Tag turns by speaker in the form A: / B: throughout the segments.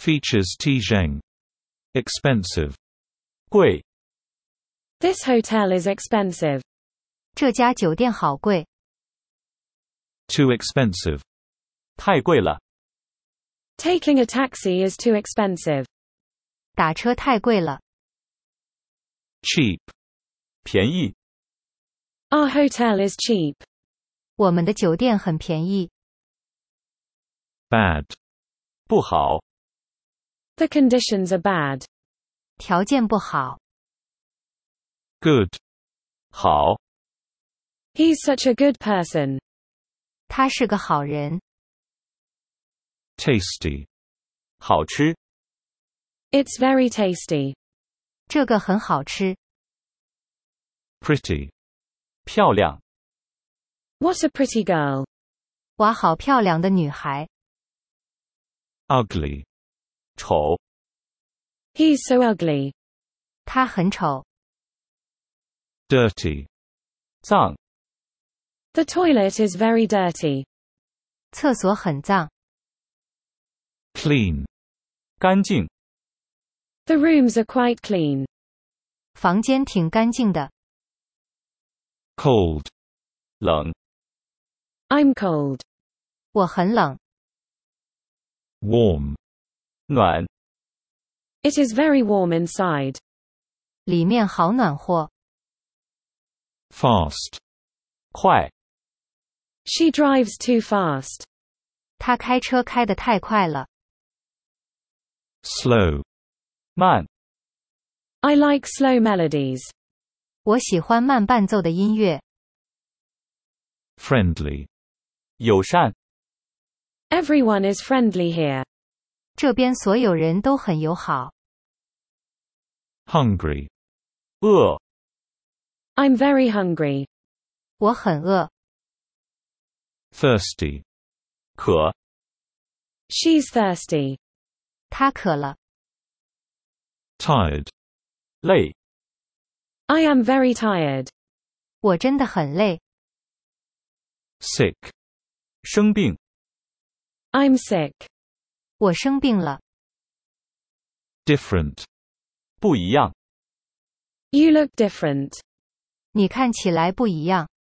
A: Features Tizheng. Expensive.
B: 贵
C: This hotel is expensive.
D: 这家酒店好贵。
A: Too expensive.
B: 太贵了
C: Taking a taxi is too expensive.
D: 打车太贵了。
A: Cheap.
B: 便宜
C: Our hotel is cheap.
D: 我们的酒店很便宜。
A: Bad.
B: 不好
C: The conditions are bad.
D: 条件不好。
A: Good.
B: 好
C: He's such a good person.
D: 他是个好人。
A: Tasty.
B: 好吃
C: It's very tasty.
D: 这个很好吃。
A: Pretty.
B: 漂亮
C: What a pretty girl.
D: 哇，好漂亮的女孩。
A: Ugly.
B: 丑
C: He's so ugly.
D: 她很丑。
A: Dirty.
B: 脏
C: The toilet is very dirty.
D: 厕所很脏。
A: Clean.
B: 干净
C: The rooms are quite clean.
D: 房间挺干净的。
A: Cold.
B: 冷
C: I'm cold.
D: 我很冷。
A: Warm.
B: 暖
C: It is very warm inside.
D: 里面好暖和。
A: Fast.
B: 快
C: She drives too fast.
D: 她开车开得太快了。
A: Slow.
B: 慢
C: I like slow melodies.
D: 我喜欢慢伴奏的音乐。
A: Friendly.
B: 友善
C: Everyone is friendly here.
D: 这边所有人都很友好。
A: Hungry.
B: 饿
C: I'm very hungry.
D: 我很饿。
A: Thirsty.
B: 渴
C: She's thirsty.
D: 她渴了。
A: Tired.
B: 累
C: I am very tired.
D: 我真的很累。
A: Sick.
B: 生病
C: I'm sick.
D: 我生病了。
A: Different.
B: 不一样
C: You look different.
D: 你看起来不一样。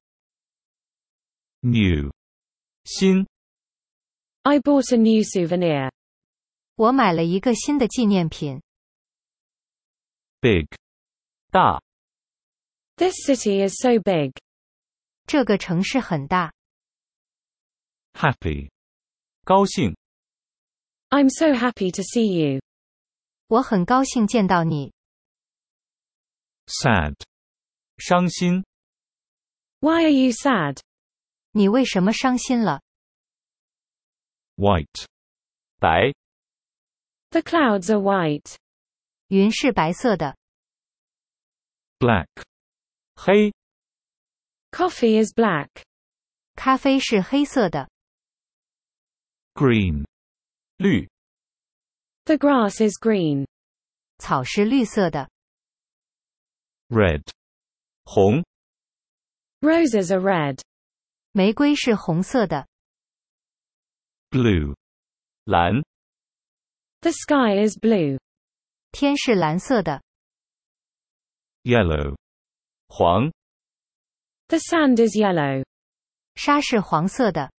A: New.
B: 新
C: I bought a new souvenir.
D: 我买了一个新的纪念品。
A: Big.
B: 大
C: This city is so big.
D: 这个城市很大。
A: Happy.
B: 高兴
C: I'm so happy to see you.
D: 我很高兴见到你。
A: Sad.
B: 伤心
C: Why are you sad?
D: 你为什么伤心了？
A: White.
B: 白
C: The clouds are white.
D: 云是白色的。
A: Black.
B: 黑
C: Coffee is black.
D: 咖啡是黑色的。
A: Green.
B: 绿
C: The grass is green.
D: 草是绿色的。
A: Red.
B: 红
C: Roses are red.
D: 玫瑰是红色的。
A: Blue.
B: 蓝
C: The sky is blue.
D: 天是蓝色的。
A: Yellow.
B: 黄
C: The sand is yellow.
D: 沙是黄色的。